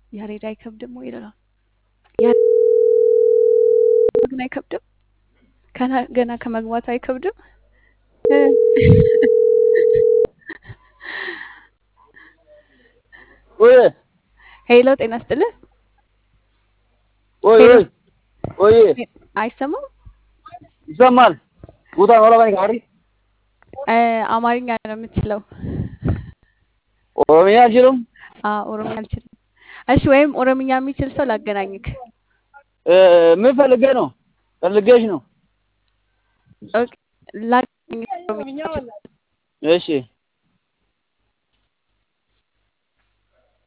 ያሬድ አይከብድም ወይ ይላል ያሬድ ግን አይከብድም ገና ከመግባቱ አይከብድም ወይ ሄሎ ጤና ይስጥልህ ወይ ሄሎ ወይ አይሰማም ይሰማል ጉታ ወላ ባይ ጋሪ አማርኛ ነው የምትችለው ኦሮሚያ አልችልም ኦሮምኛ አልችልም እሺ ወይም ኦሮምኛ የሚችል ሰው ላገናኝክ ምን ፈልገህ ነው ፈልገሽ ነው ኦኬ ላገናኝክ ኦሮምኛ እሺ